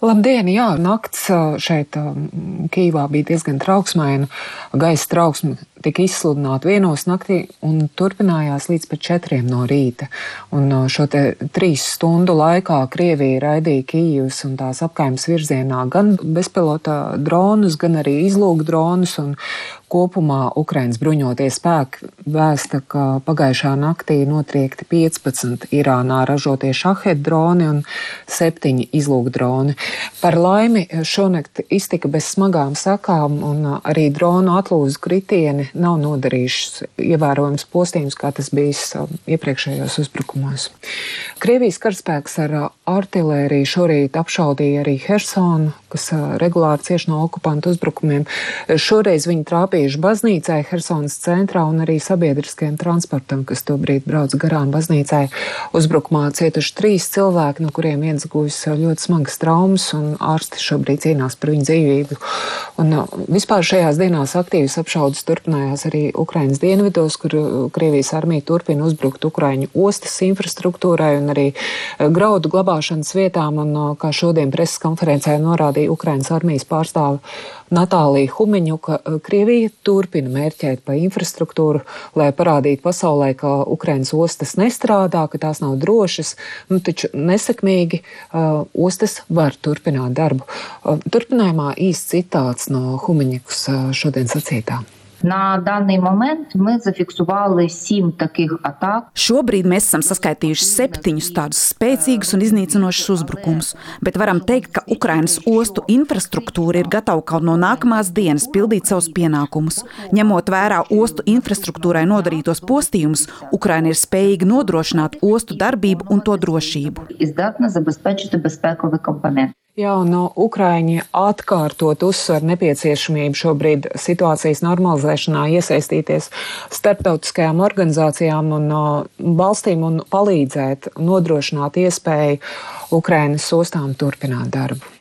Labdien! Jā, nakts šeit Kijivā bija diezgan trauksmaina. Gaisa trauksme tika izsludināta 1:00 naktī un turpinājās līdz pat 4:00 no rīta. Un šo te 3 stundu laikā Krievija raidīja Kijivas un tās apkaimes virzienā gan bezpilota dronus, gan arī izlūk dronus. Un kopumā Ukrainas bruņotie spēki vēsta, ka pagājušā naktī notriekti 15 Irānā ražotie šahed droni un 7 izlūk droni. Par laimi šonakt iztika bez smagām sakām un arī dronu atlūzu kritieni nav nodarījušas ievērojams postījumus, kā tas bijis iepriekšējos uzbrukumos. Krievijas karaspēks ar artilēriju šorīt apšaudīja arī Hersonu, kas regulāri cieš no okupantu uzbrukumiem. Šoreiz viņi trāpījuši baznīcai Hersonas centrā un arī sabiedriskajam transportam, kas tobrīd brauc garām baznīcai. Uzbrukumā cietuši 3 cilvēki, no kuriem viens guvis ļoti smagas traumas, un ārsti šobrīd cīnās par viņu dzīvību. Un vispār šajās dienās aktīvas apšaudes turpinājās arī Ukrainas dienvidos, kur Krievijas armija turpina uzbrukt Ukraiņu ostas infrastruktūrai un arī graudu glabāšanas vietām. Un kā šodien preses konferencē norādīja Ukrainas armijas pārstāve Natālija Humeņuka, Krievija turpina mērķēt pa infrastruktūru, lai parādītu pasaulē, ka Ukrainas ostas nestrādā, ka tās nav drošas, taču nesekmīgi ostas var turpināt darbu. Turpinājumā īsts citāts no Humeņukas šodien sacītā. На даний момент ми зафіксували 7 таких атак. Šobrīd mēs esam saskaitījuši 7 tādus spēcīgus un iznīcinošus uzbrukumus, bet varam teikt, ka Ukrainas ostu infrastruktūra ir gatava kaut no nākamās dienas pildīt savus pienākumus. Ņemot vērā ostu infrastruktūrai nodarītos postījumus, Ukraina ir spējīga nodrošināt ostu darbību un to drošību. І здатна забезпечити безпековий компонент. Jā, un Ukraiņi atkārtot uzsver nepieciešamību šobrīd situācijas normalizēšanā iesaistīties starptautiskajām organizācijām un valstīm un palīdzēt nodrošināt iespēju Ukrainas ostām turpināt darbu.